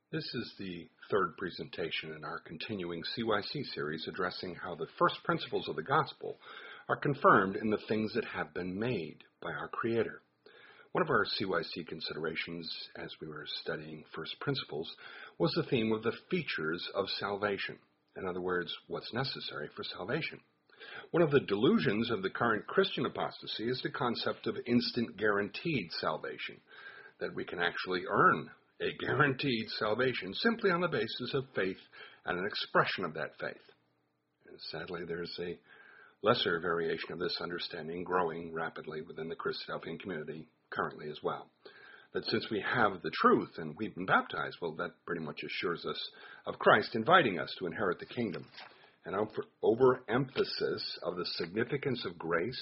This is the third presentation in our continuing CYC series addressing how the first principles of the gospel are confirmed in the things that have been made by our Creator. One of our CYC considerations as we were studying first principles was the theme of the features of salvation. In other words, what's necessary for salvation. One of the delusions of the current Christian apostasy is the concept of instant guaranteed salvation, that we can actually earn a guaranteed salvation simply on the basis of faith and an expression of that faith. And sadly, there's a lesser variation of this understanding growing rapidly within the Christadelphian community currently as well. That since we have the truth and we've been baptized, well, that pretty much assures us of Christ inviting us to inherit the kingdom. An overemphasis of the significance of grace,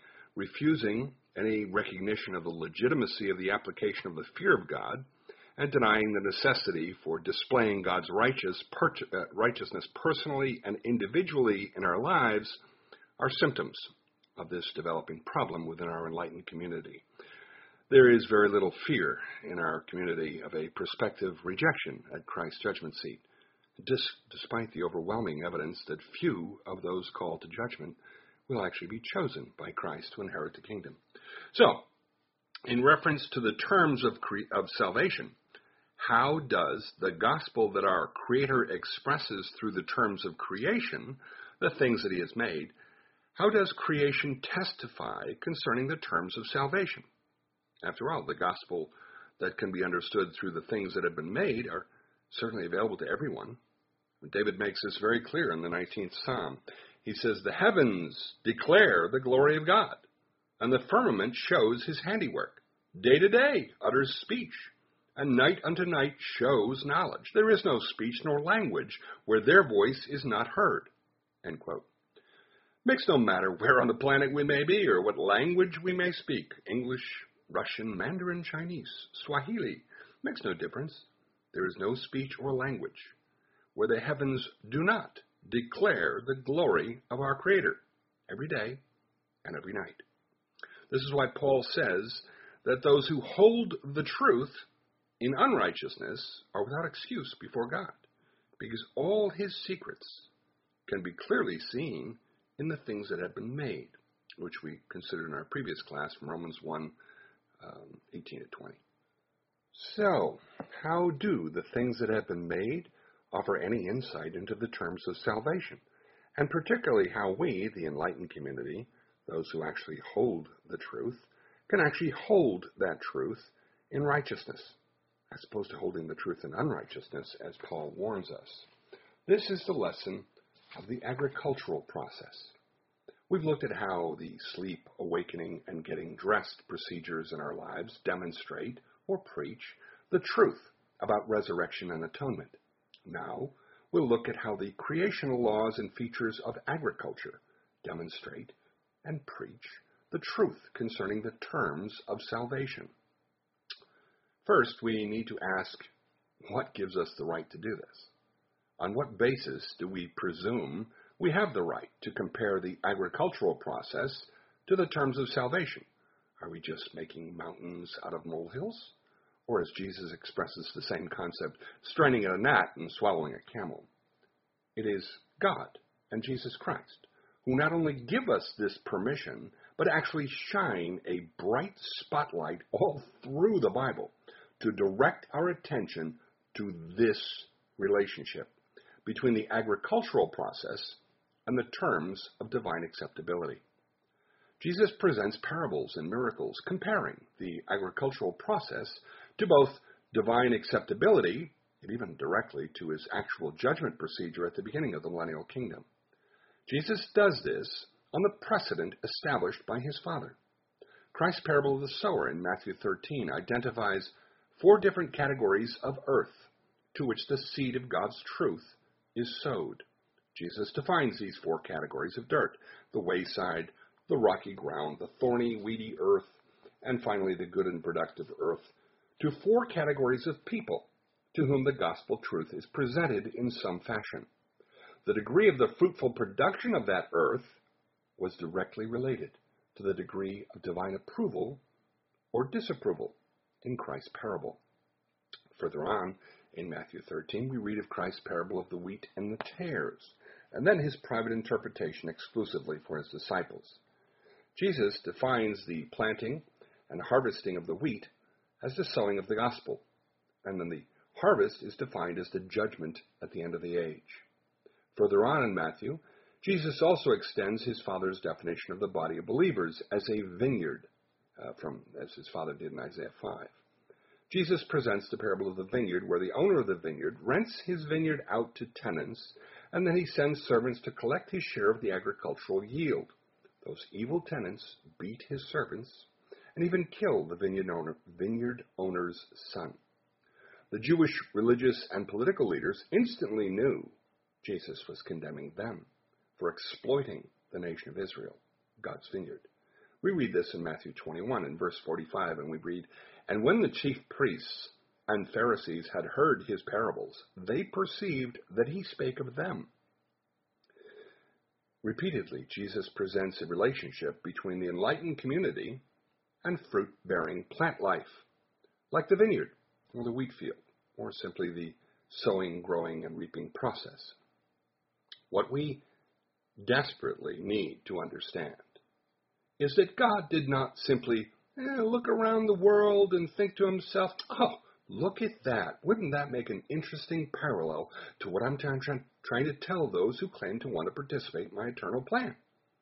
refusing any recognition of the legitimacy of the application of the fear of God, and denying the necessity for displaying God's righteousness personally and individually in our lives are symptoms of this developing problem within our enlightened community. There is very little fear in our community of a prospective rejection at Christ's judgment seat, despite the overwhelming evidence that few of those called to judgment will actually be chosen by Christ to inherit the kingdom. So, in reference to the terms of salvation, how does the gospel that our Creator expresses through the terms of creation, the things that He has made, how does creation testify concerning the terms of salvation? After all, the gospel that can be understood through the things that have been made are certainly available to everyone. David makes this very clear in the 19th Psalm. He says, "The heavens declare the glory of God, and the firmament shows His handiwork. Day to day utters speech, and night unto night shows knowledge. There is no speech nor language where their voice is not heard." End quote. Makes no matter where on the planet we may be or what language we may speak, English, Russian, Mandarin, Chinese, Swahili, makes no difference. There is no speech or language where the heavens do not declare the glory of our Creator every day and every night. This is why Paul says that those who hold the truth in unrighteousness are without excuse before God, because all His secrets can be clearly seen in the things that have been made, which we considered in our previous class from Romans 1, 18 to 20. So, how do the things that have been made offer any insight into the terms of salvation, and particularly how we, the enlightened community, those who actually hold the truth, can actually hold that truth in righteousness, as opposed to holding the truth in unrighteousness, as Paul warns us. This is the lesson of the agricultural process. We've looked at how the sleep, awakening, and getting dressed procedures in our lives demonstrate or preach the truth about resurrection and atonement. Now, we'll look at how the creational laws and features of agriculture demonstrate and preach the truth concerning the terms of salvation. First, we need to ask, what gives us the right to do this? On what basis do we presume we have the right to compare the agricultural process to the terms of salvation? Are we just making mountains out of molehills? Or, as Jesus expresses the same concept, straining at a gnat and swallowing a camel? It is God and Jesus Christ who not only give us this permission, but actually shine a bright spotlight all through the Bible to direct our attention to this relationship between the agricultural process and the terms of divine acceptability. Jesus presents parables and miracles comparing the agricultural process to both divine acceptability and even directly to His actual judgment procedure at the beginning of the millennial kingdom. Jesus does this on the precedent established by His Father. Christ's parable of the sower in Matthew 13 identifies 4 different categories of earth to which the seed of God's truth is sowed. Jesus defines these 4 categories of dirt: the wayside, the rocky ground, the thorny, weedy earth, and finally the good and productive earth, to 4 categories of people to whom the gospel truth is presented in some fashion. The degree of the fruitful production of that earth was directly related to the degree of divine approval or disapproval in Christ's parable. Further on, in Matthew 13, we read of Christ's parable of the wheat and the tares, and then his private interpretation exclusively for his disciples. Jesus defines the planting and harvesting of the wheat as the sowing of the gospel, and then the harvest is defined as the judgment at the end of the age. Further on in Matthew, Jesus also extends his Father's definition of the body of believers as a vineyard, as his Father did in Isaiah 5. Jesus presents the parable of the vineyard, where the owner of the vineyard rents his vineyard out to tenants, and then he sends servants to collect his share of the agricultural yield. Those evil tenants beat his servants and even kill the vineyard owner's son. The Jewish religious and political leaders instantly knew Jesus was condemning them for exploiting the nation of Israel, God's vineyard. We read this in Matthew 21 and verse 45, and we read, "And when the chief priests and Pharisees had heard his parables, they perceived that he spake of them." Repeatedly, Jesus presents a relationship between the enlightened community and fruit-bearing plant life, like the vineyard or the wheat field, or simply the sowing, growing, and reaping process. What we desperately need to understand is that God did not simply look around the world and think to himself, "Oh, look at that. Wouldn't that make an interesting parallel to what I'm trying to tell those who claim to want to participate in my eternal plan?"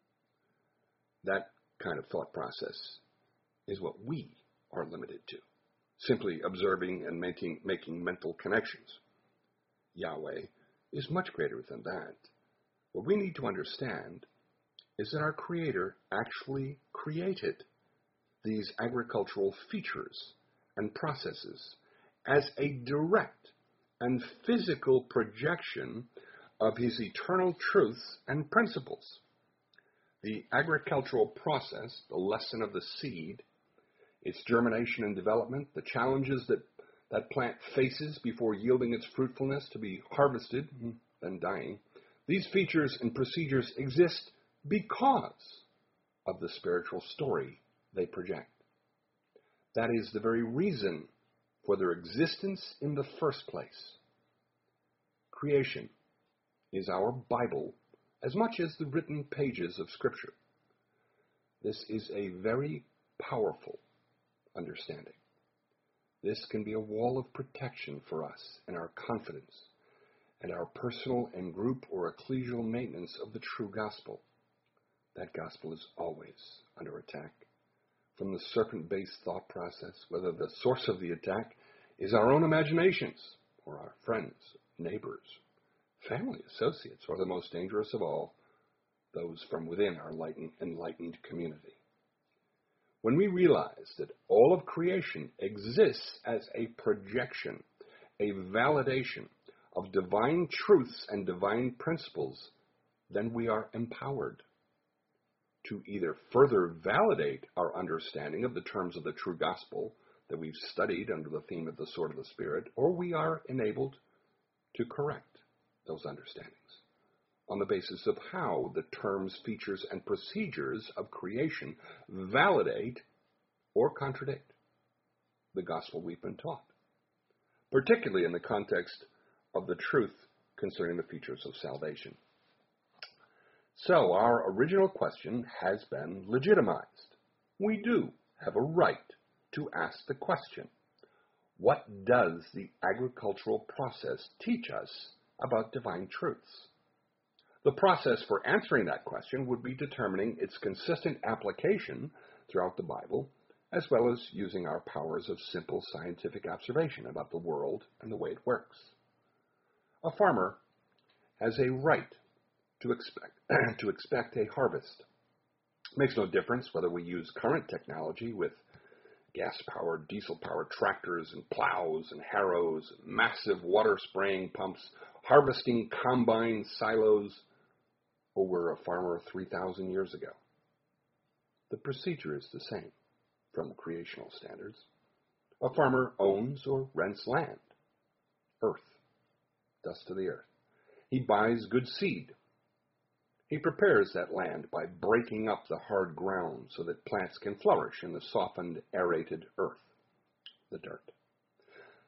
That kind of thought process is what we are limited to, simply observing and making mental connections. Yahweh is much greater than that. What we need to understand is that our Creator actually created these agricultural features and processes as a direct and physical projection of his eternal truths and principles. The agricultural process, the lesson of the seed, its germination and development, the challenges that plant faces before yielding its fruitfulness to be harvested, then dying, these features and procedures exist because of the spiritual story they project. That is the very reason for their existence in the first place. Creation is our Bible as much as the written pages of Scripture. This is a very powerful understanding. This can be a wall of protection for us in our confidence and our personal and group or ecclesial maintenance of the true gospel. That gospel is always under attack from the serpent-based thought process, whether the source of the attack is our own imaginations or our friends, neighbors, family, associates, or the most dangerous of all, those from within our enlightened community. When we realize that all of creation exists as a projection, a validation of divine truths and divine principles, then we are empowered to either further validate our understanding of the terms of the true gospel that we've studied under the theme of the sword of the Spirit, or we are enabled to correct those understandings on the basis of how the terms, features, and procedures of creation validate or contradict the gospel we've been taught, particularly in the context of the truth concerning the features of salvation. So our original question has been legitimized. We do have a right to ask the question, what does the agricultural process teach us about divine truths? The process for answering that question would be determining its consistent application throughout the Bible, as well as using our powers of simple scientific observation about the world and the way it works. A farmer has a right to expect a harvest. It makes no difference whether we use current technology with gas-powered, diesel-powered tractors and plows and harrows, massive water-spraying pumps, harvesting combine silos, or we're a farmer 3,000 years ago. The procedure is the same from creational standards. A farmer owns or rents land, earth, dust of the earth. He buys good seed. He prepares that land by breaking up the hard ground so that plants can flourish in the softened, aerated earth, the dirt.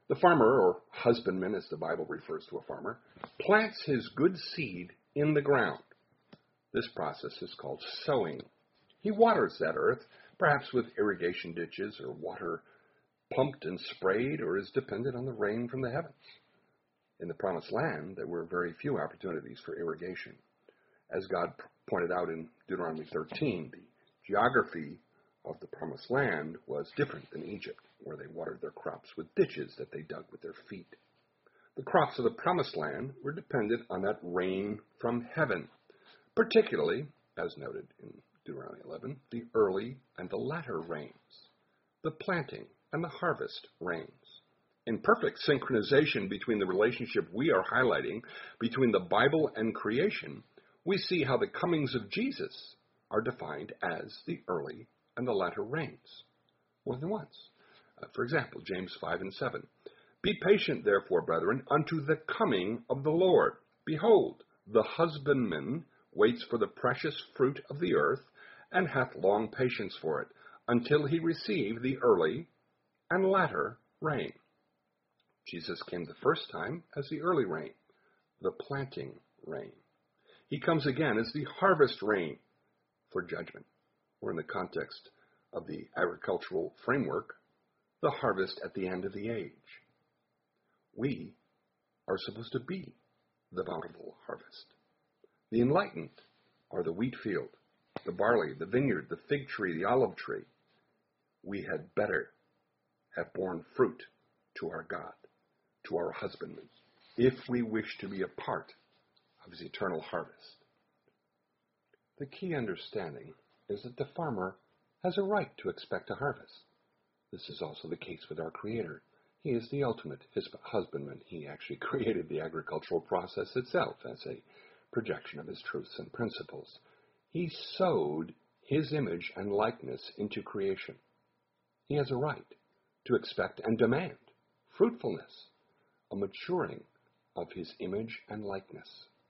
The farmer, or husbandman as the Bible refers to a farmer, plants his good seed in the ground. This process is called sowing. He waters that earth, perhaps with irrigation ditches or water pumped and sprayed, or is dependent on the rain from the heavens. In the Promised Land, there were very few opportunities for irrigation. As God pointed out in Deuteronomy 13, the geography of the Promised Land was different than Egypt, where they watered their crops with ditches that they dug with their feet. The crops of the Promised Land were dependent on that rain from heaven, particularly, as noted in Deuteronomy 11, the early and the latter rains, the planting and the harvest rains. In perfect synchronization between the relationship we are highlighting between the Bible and creation, we see how the comings of Jesus are defined as the early and the latter rains, more than once. For example, James 5 and 7. Be patient, therefore, brethren, unto the coming of the Lord. Behold, the husbandman waits for the precious fruit of the earth, and hath long patience for it, until he receive the early and latter rain. Jesus came the first time as the early rain, the planting rain. He comes again as the harvest rain for judgment, or in the context of the agricultural framework, the harvest at the end of the age. We are supposed to be the bountiful harvest. The enlightened are the wheat field, the barley, the vineyard, the fig tree, the olive tree. We had better have borne fruit to our God, to our husbandman, if we wish to be a part of his eternal harvest. The key understanding is that the farmer has a right to expect a harvest. This is also the case with our Creator. He is the ultimate husbandman. He actually created the agricultural process itself as a projection of his truths and principles. He sowed his image and likeness into creation. He has a right to expect and demand fruitfulness, a maturing of his image and likeness.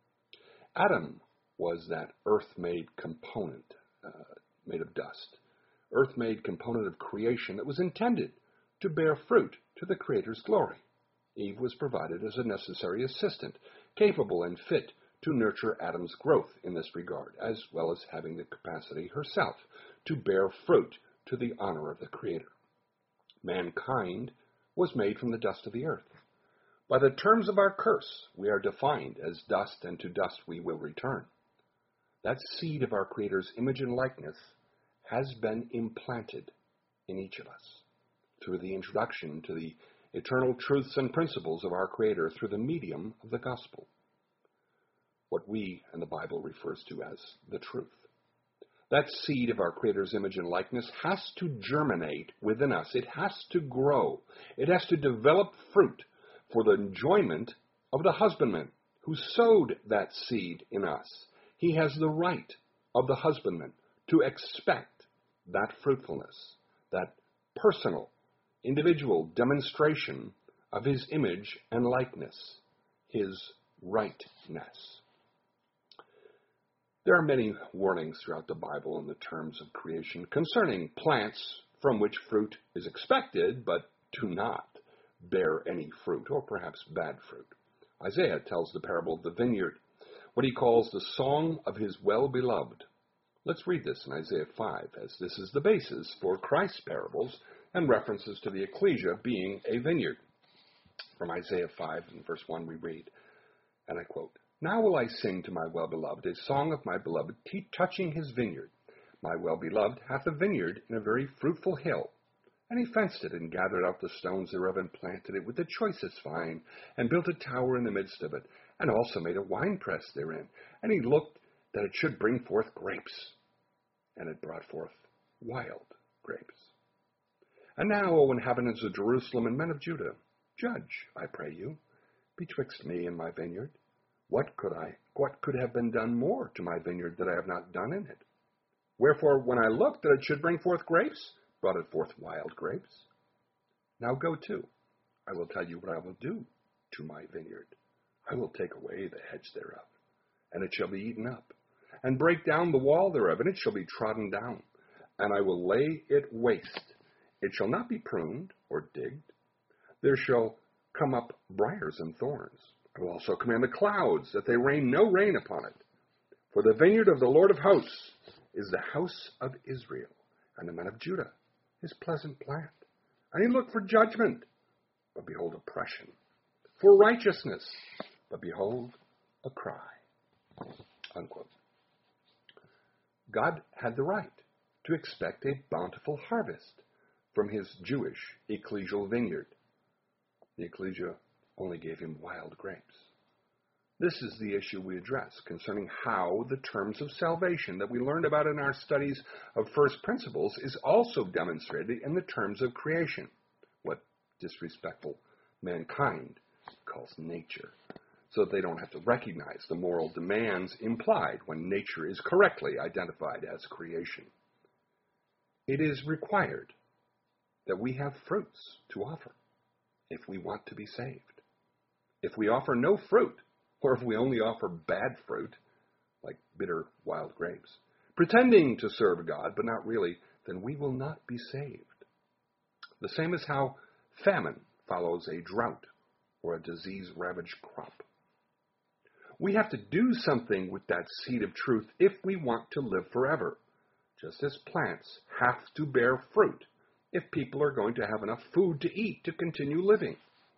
Adam was that earth-made component, made of dust, earth-made component of creation that was intended to bear fruit to the Creator's glory. Eve was provided as a necessary assistant, capable and fit to nurture Adam's growth in this regard, as well as having the capacity herself to bear fruit to the honor of the Creator. Mankind was made from the dust of the earth. By the terms of our curse, we are defined as dust, and to dust we will return. That seed of our Creator's image and likeness has been implanted in each of us through the introduction to the eternal truths and principles of our Creator through the medium of the gospel, what we and the Bible refers to as the truth. That seed of our Creator's image and likeness has to germinate within us. It has to grow. It has to develop fruit for the enjoyment of the husbandman who sowed that seed in us. He has the right of the husbandman to expect that fruitfulness, that personal, individual demonstration of his image and likeness, his rightness. There are many warnings throughout the Bible in the terms of creation concerning plants from which fruit is expected, but do not bear any fruit, or perhaps bad fruit. Isaiah tells the parable of the vineyard, what he calls the song of his well-beloved. Let's read this in Isaiah 5, as this is the basis for Christ's parables and references to the ecclesia being a vineyard. From Isaiah 5, in verse 1, we read, and I quote, Now will I sing to my well-beloved a song of my beloved touching his vineyard. My well-beloved hath a vineyard in a very fruitful hill. And he fenced it, and gathered out the stones thereof, and planted it with the choicest vine, and built a tower in the midst of it, and also made a winepress therein. And he looked that it should bring forth grapes, and it brought forth wild grapes. And now, O inhabitants of Jerusalem and men of Judah, judge, I pray you, betwixt me and my vineyard. What could have been done more to my vineyard that I have not done in it? Wherefore, when I looked that it should bring forth grapes, brought it forth wild grapes. Now go to, I will tell you what I will do to my vineyard. I will take away the hedge thereof, and it shall be eaten up, and break down the wall thereof, and it shall be trodden down, and I will lay it waste. It shall not be pruned or digged. There shall come up briars and thorns. I will also command the clouds, that they rain no rain upon it. For the vineyard of the Lord of hosts is the house of Israel, and the men of Judah his pleasant plant. And he looked for judgment, but behold oppression, for righteousness, but behold a cry. Unquote. God had the right to expect a bountiful harvest from his Jewish ecclesial vineyard. The ecclesia only gave him wild grapes. This is the issue we address concerning how the terms of salvation that we learned about in our studies of first principles is also demonstrated in the terms of creation, what disrespectful mankind calls nature, so that they don't have to recognize the moral demands implied when nature is correctly identified as creation. It is required that we have fruits to offer if we want to be saved. If we offer no fruit, or if we only offer bad fruit, like bitter wild grapes, pretending to serve God but not really, then we will not be saved. The same as how famine follows a drought or a disease-ravaged crop. We have to do something with that seed of truth if we want to live forever, just as plants have to bear fruit if people are going to have enough food to eat to continue living.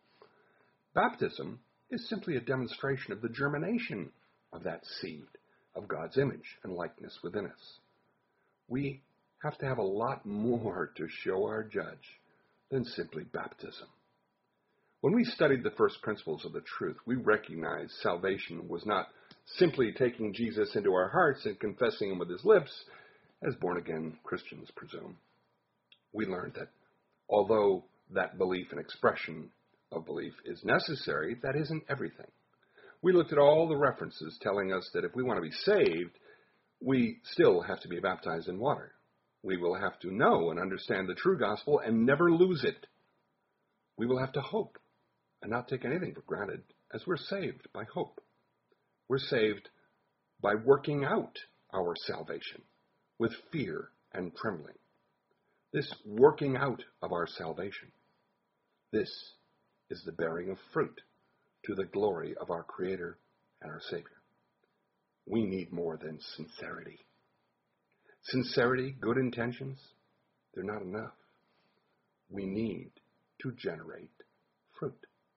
Baptism is simply a demonstration of the germination of that seed of God's image and likeness within us. We have to have a lot more to show our judge than simply baptism. When we studied the first principles of the truth, we recognized salvation was not simply taking Jesus into our hearts and confessing him with his lips, as born-again Christians presume. We learned that although that belief and expression of belief is necessary, that isn't everything. We looked at all the references telling us that if we want to be saved, we still have to be baptized in water. We will have to know and understand the true gospel and never lose it. We will have to hope and not take anything for granted, as we're saved by hope. We're saved by working out our salvation with fear and trembling. This working out of our salvation, this is the bearing of fruit to the glory of our Creator and our Savior. We need more than sincerity. Sincerity, good intentions, they're not enough. We need to generate fruit.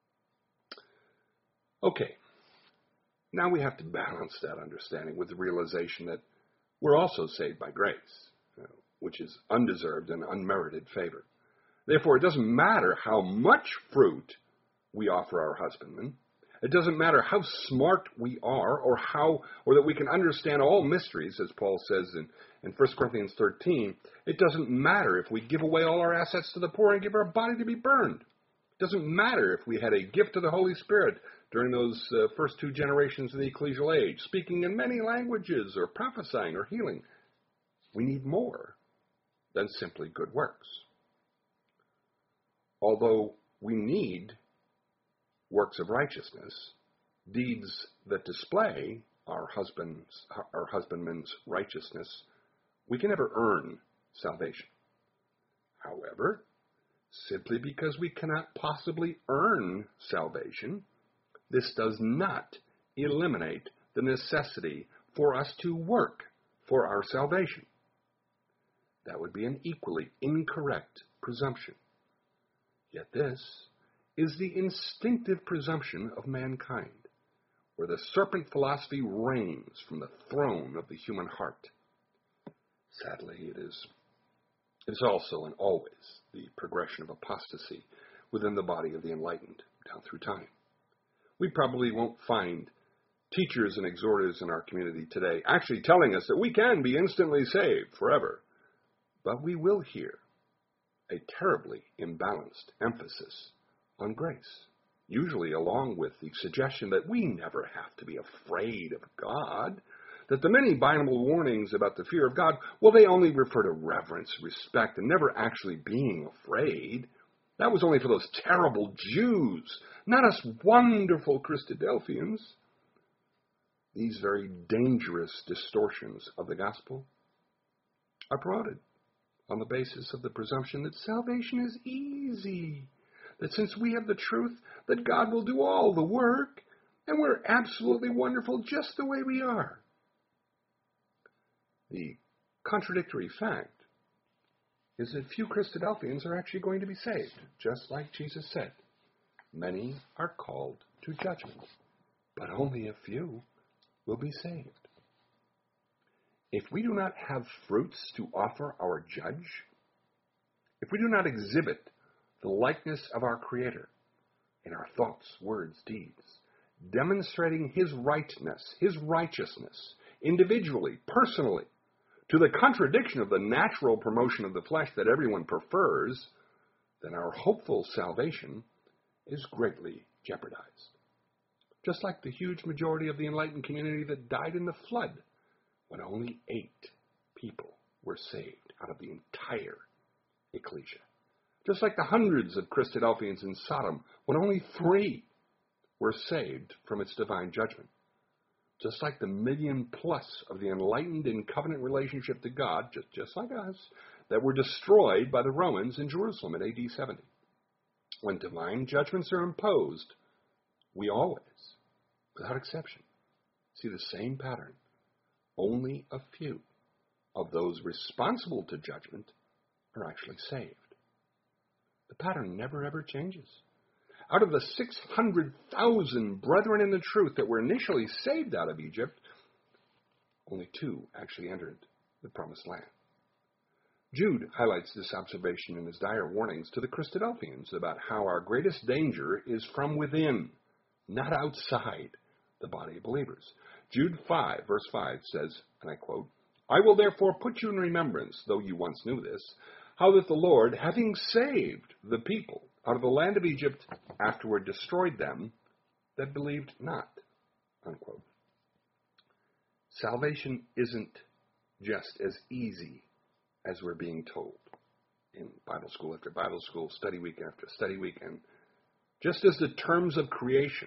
Okay, now we have to balance that understanding with the realization that we're also saved by grace, which is undeserved and unmerited favor. Therefore, it doesn't matter how much fruit we offer our husbandmen. It doesn't matter how smart we are or that we can understand all mysteries, as Paul says in 1 Corinthians 13. It doesn't matter if we give away all our assets to the poor and give our body to be burned. It doesn't matter if we had a gift of the Holy Spirit during those first 2 generations of the ecclesial age, speaking in many languages or prophesying or healing. We need more than simply good works. Although we need works of righteousness, deeds that display our husbandman's righteousness, we can never earn salvation. However, simply because we cannot possibly earn salvation, this does not eliminate the necessity for us to work for our salvation. That would be an equally incorrect presumption. Yet this is the instinctive presumption of mankind, where the serpent philosophy reigns from the throne of the human heart. Sadly, it is also and always the progression of apostasy within the body of the enlightened down through time. We probably won't find teachers and exhorters in our community today actually telling us that we can be instantly saved forever, but we will hear a terribly imbalanced emphasis on grace, usually along with the suggestion that we never have to be afraid of God, that the many Bible warnings about the fear of God, well, they only refer to reverence, respect, and never actually being afraid. That was only for those terrible Jews, not us wonderful Christadelphians. These very dangerous distortions of the gospel are promoted on the basis of the presumption that salvation is easy, that since we have the truth, that God will do all the work, and we're absolutely wonderful just the way we are. The contradictory fact is that few Christadelphians are actually going to be saved, just like Jesus said. Many are called to judgment, but only a few will be saved. If we do not have fruits to offer our judge, if we do not exhibit the likeness of our Creator in our thoughts, words, deeds, demonstrating His rightness, His righteousness, individually, personally, to the contradiction of the natural promotion of the flesh that everyone prefers, then our hopeful salvation is greatly jeopardized. Just like the huge majority of the enlightened community that died in the flood, when only 8 people were saved out of the entire ecclesia. Just like the hundreds of Christadelphians in Sodom, when only 3 were saved from its divine judgment. Just like the 1,000,000+ of the enlightened in covenant relationship to God, just like us, that were destroyed by the Romans in Jerusalem in AD 70. When divine judgments are imposed, we always, without exception, see the same pattern. Only a few of those responsible to judgment are actually saved. The pattern never ever changes. Out of the 600,000 brethren in the truth that were initially saved out of Egypt, only 2 actually entered the promised land. Jude highlights this observation in his dire warnings to the Christadelphians about how our greatest danger is from within, not outside the body of believers. Jude 5, verse 5 says, and I quote, "I will therefore put you in remembrance, though you once knew this, how that the Lord, having saved the people out of the land of Egypt, afterward destroyed them that believed not." Unquote. Salvation isn't just as easy as we're being told in Bible school after Bible school, study week after study week, and just as the terms of creation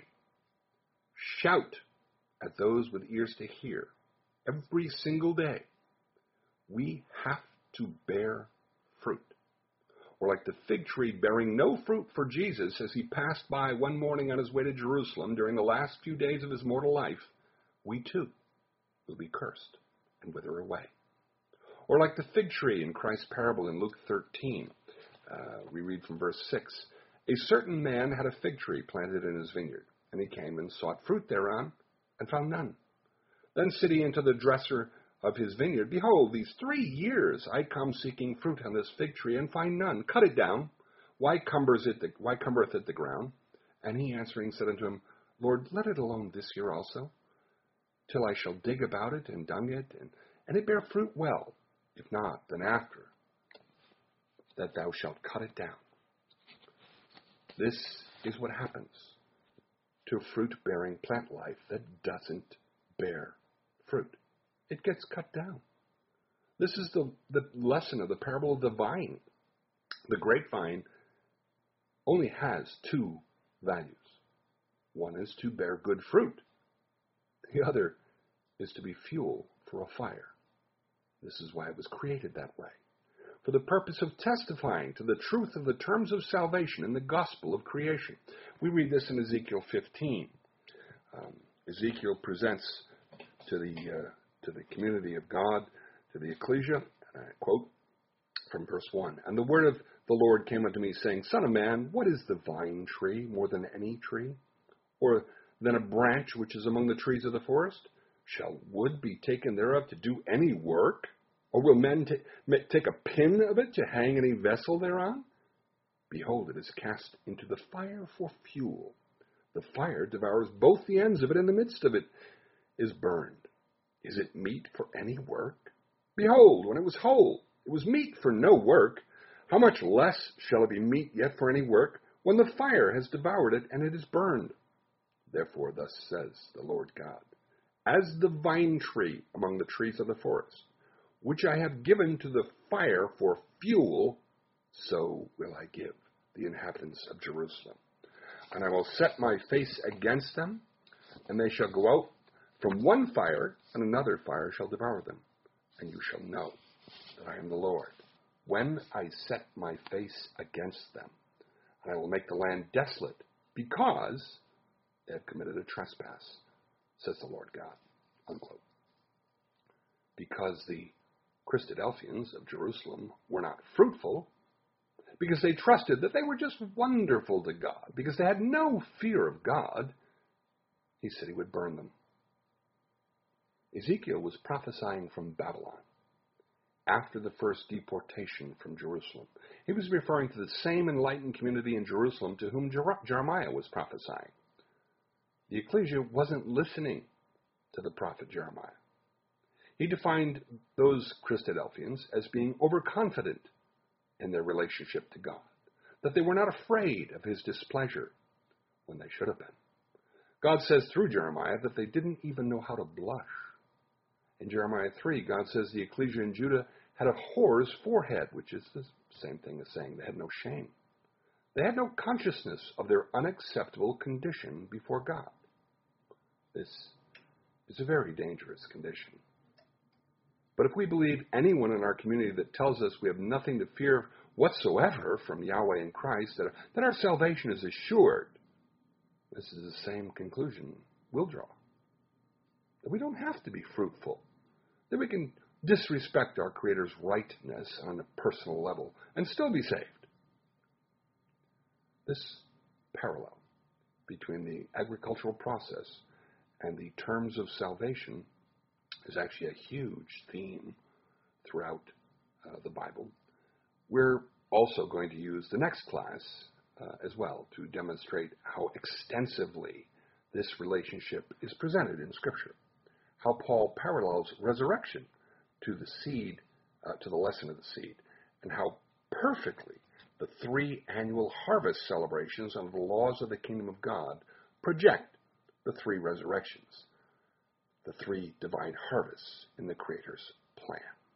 shout at those with ears to hear every single day, we have to bear fruit. Or like the fig tree bearing no fruit for Jesus as he passed by one morning on his way to Jerusalem during the last few days of his mortal life, we too will be cursed and wither away. Or like the fig tree in Christ's parable in Luke 13, we read from verse 6, "A certain man had a fig tree planted in his vineyard, and he came and sought fruit thereon, and found none. Then said he unto the dresser of his vineyard, Behold, these 3 years I come seeking fruit on this fig tree, and find none. Cut it down. Why cumbereth it the ground? And he answering said unto him, Lord, let it alone this year also, till I shall dig about it and dung it, and it bear fruit well. If not, then after that thou shalt cut it down." This is what happens to fruit-bearing plant life that doesn't bear fruit. It gets cut down. This is the lesson of the parable of the vine. The grapevine only has 2 values. One is to bear good fruit. The other is to be fuel for a fire. This is why it was created that way, for the purpose of testifying to the truth of the terms of salvation in the gospel of creation. We read this in Ezekiel 15. Ezekiel presents to the community of God, to the ecclesia, and I quote from verse 1, "And the word of the Lord came unto me, saying, Son of man, what is the vine tree more than any tree? Or than a branch which is among the trees of the forest? Shall wood be taken thereof to do any work? Or will men take a pin of it to hang any vessel thereon? Behold, it is cast into the fire for fuel. The fire devours both the ends of it, and the midst of it is burned. Is it meat for any work? Behold, when it was whole, it was meat for no work. How much less shall it be meat yet for any work, when the fire has devoured it, and it is burned? Therefore thus says the Lord God, As the vine tree among the trees of the forest, which I have given to the fire for fuel, so will I give the inhabitants of Jerusalem. And I will set my face against them, and they shall go out from one fire, and another fire shall devour them. And you shall know that I am the Lord, when I set my face against them, and I will make the land desolate because they have committed a trespass, says the Lord God. Unquote. Because the Christadelphians of Jerusalem were not fruitful, because they trusted that they were just wonderful to God, because they had no fear of God, he said he would burn them. Ezekiel was prophesying from Babylon after the first deportation from Jerusalem. He was referring to the same enlightened community in Jerusalem to whom Jeremiah was prophesying. The ecclesia wasn't listening to the prophet Jeremiah. He defined those Christadelphians as being overconfident in their relationship to God, that they were not afraid of his displeasure when they should have been. God says through Jeremiah that they didn't even know how to blush. In Jeremiah 3, God says the ecclesia in Judah had a whore's forehead, which is the same thing as saying they had no shame. They had no consciousness of their unacceptable condition before God. This is a very dangerous condition. But if we believe anyone in our community that tells us we have nothing to fear whatsoever from Yahweh and Christ, that our salvation is assured, this is the same conclusion we'll draw. That we don't have to be fruitful. That we can disrespect our Creator's rightness on a personal level and still be saved. This parallel between the agricultural process and the terms of salvation is actually a huge theme throughout the Bible. We're also going to use the next class as well to demonstrate how extensively this relationship is presented in Scripture. How Paul parallels resurrection to the seed, to the lesson of the seed, and how perfectly the 3 annual harvest celebrations of the laws of the kingdom of God project the 3 resurrections, the 3 divine harvests in the Creator's plan.